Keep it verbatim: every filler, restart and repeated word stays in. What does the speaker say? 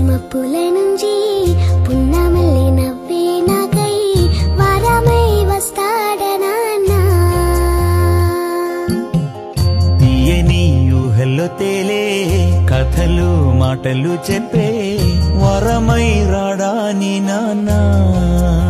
మప్పుల నుంచి పున్నమల్లె నవ్వే నాకై వారమై వస్తాడనా తీయని ఊహల్లో తేలే కథలు మాటలు చెప్పే వరమై రాడాని నాన్నా